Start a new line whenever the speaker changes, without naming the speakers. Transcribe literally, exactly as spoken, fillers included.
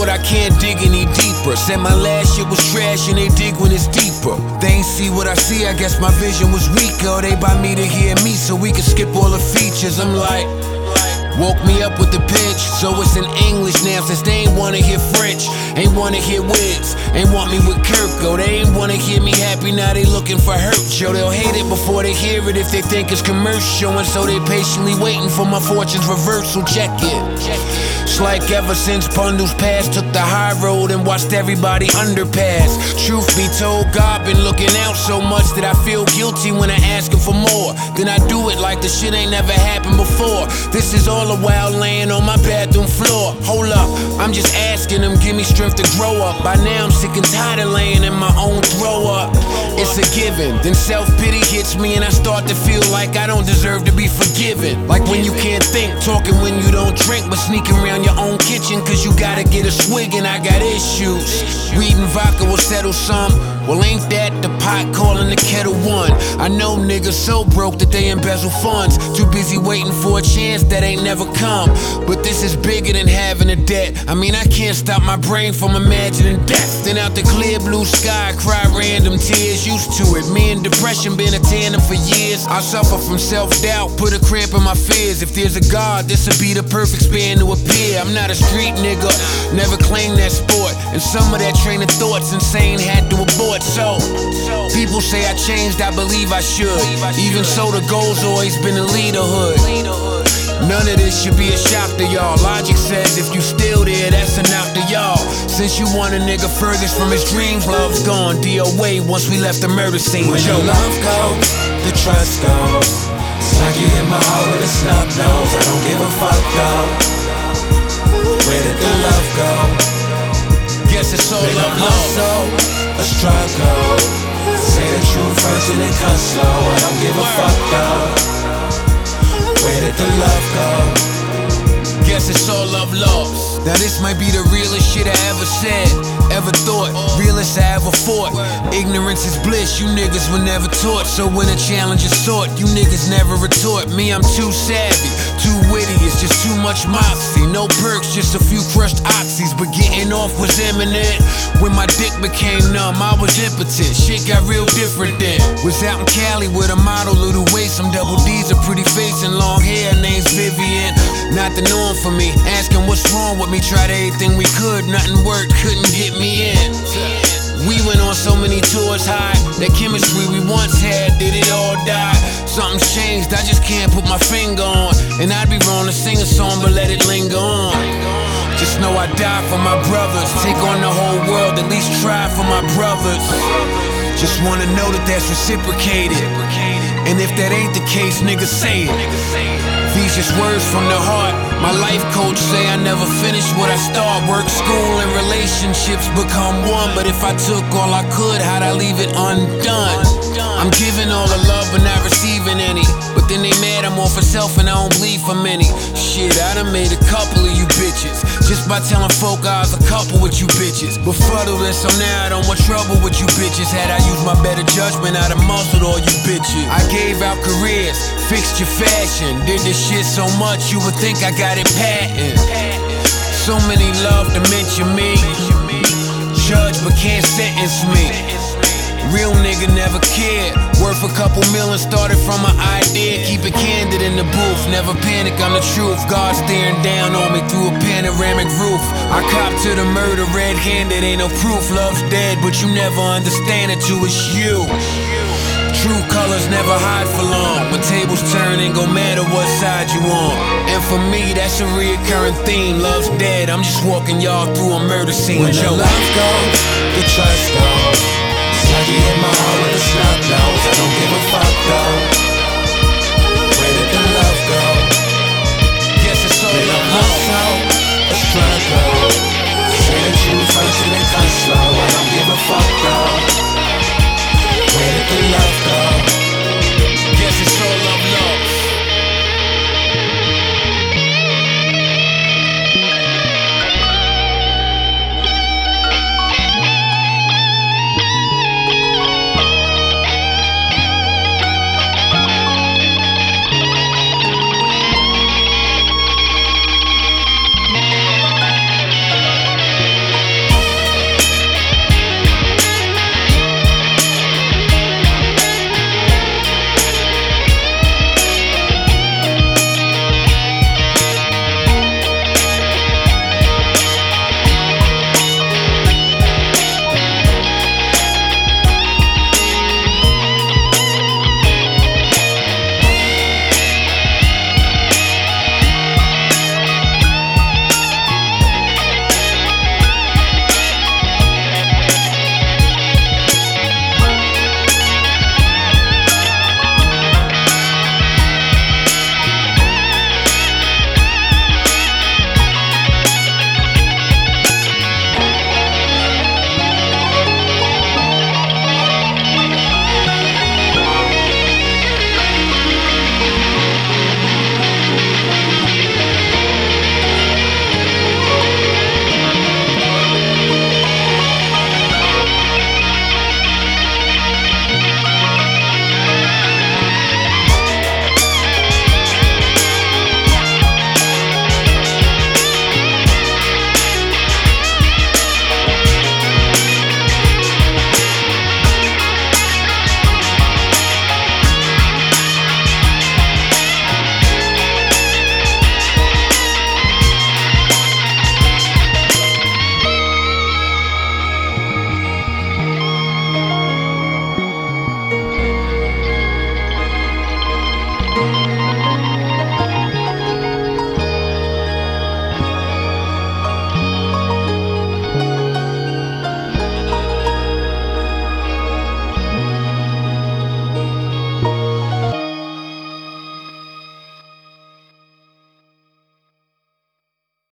I can't dig any deeper. Said my last shit was trash and they dig when it's deeper. They ain't see what I see, I guess my vision was weaker. They buy me to hear me so we can skip all the features. I'm like, woke me up with the pitch, so it's in English now since they ain't wanna hear French. Ain't wanna hear Wiz, ain't want me with Kirk. Oh, they ain't wanna hear me happy, now they looking for hurt. Yo, they'll hate it before they hear it if they think it's commercial. And so they patiently waiting for my fortune's reversal. Check it. It's like ever since bundles passed, took the high road and watched everybody underpass. Truth be told, God been looking out so much that I feel guilty when I ask him for more. Then I do it like the shit ain't never happened before. This is all the while laying on my bathroom floor. Hold up, I'm just asking him, give me strength to grow up. By now I'm sick and tired of laying in my own throw up. It's a given, then self-pity hits me and I start to feel like I don't deserve to be forgiven. Like when you can't think, talking when you don't drink, but sneaking around your own kitchen cause you gotta get a swig and I got issues. Weed and vodka will settle some. Well, ain't that the pot calling the kettle one? I know niggas so broke that they embezzle funds. Too busy waiting for a chance that ain't never come. But this is bigger than having a debt. I mean, I can't stop my brain from imagining death. Then out the clear blue sky, cry random tears. Used to it, me and depression been a tandem for years. I suffer from self-doubt, put a cramp in my fears. If there's a God, this'll be the perfect span to appear. I'm not a street nigga, never claimed that sport. And some of that train of thought's insane, had to abort. So, people say I changed, I believe I should. Even so, the goal's always been a leaderhood. None of this should be a shock to y'all. Logic says if you still there, that's enough to y'all. Since you want a nigga furthest from his dreams, love's gone D O A once we left the murder scene.
When your love goes, the trust goes. It's like you hit my heart with a snub nose. I don't give a fuck though. Where did the love go?
Guess it's all love, love.
A struggle. Say the truth first and then cut slow. I don't give a fuck though. Where did the love go?
Guess it's all love lost. Now this might be the realest shit I ever said, ever thought, realest I ever fought. Ignorance is bliss, you niggas were never taught. So when a challenge is sought, you niggas never retort. Me, I'm too savvy, too witty, it's just too much moxie. No perks, just a few crushed oxys. But getting off was imminent. When my dick became numb, I was impotent. Shit got real different then. Was out in Cali with a model, little waist, some double D's, a pretty face and long hair, name's Vivian. Not the norm for me, asking what's wrong with me. Tried everything we could, nothing worked, couldn't get me in. We went on so many tours high, that chemistry we once had, did it all die? Something's changed, I just can't put my finger on. And I'd be wrong to sing a song, but let it linger on. Just know I die for my brothers, take on the whole world, at least try for my brothers. Just wanna know that that's reciprocated. And if that ain't the case, niggas say it. These just words from the heart. My life coach say I never finish what I start. Work, school, and relationships become one. But if I took all I could, how'd I leave it undone? I'm giving all the love but not receiving any. But then they mad I'm all for self and I don't bleed for many. Shit, I done made a couple of you bitches just by telling folk I was a couple with you bitches. Befuddled and so now I don't want trouble with you bitches. Had I used my better judgment, I'd have muzzled all you bitches. I gave out careers, fixed your fashion, did this shit so much you would think I got it patent. So many love to mention me, judge but can't sentence me. Real nigga never cared. Worth a couple million, started from an idea. Keep it candid in the booth, never panic, I'm the truth. God staring down on me through a panoramic roof. I cop to the murder red-handed, ain't no proof. Love's dead, but you never understand it till it's you. True colors never hide for long. When tables turn, ain't gon' matter what side you on. And for me, that's a reoccurring theme. Love's dead, I'm just walking y'all through a murder scene.
When the love goes, the trust goes. It's like you hit my heart with a snub nose. I don't give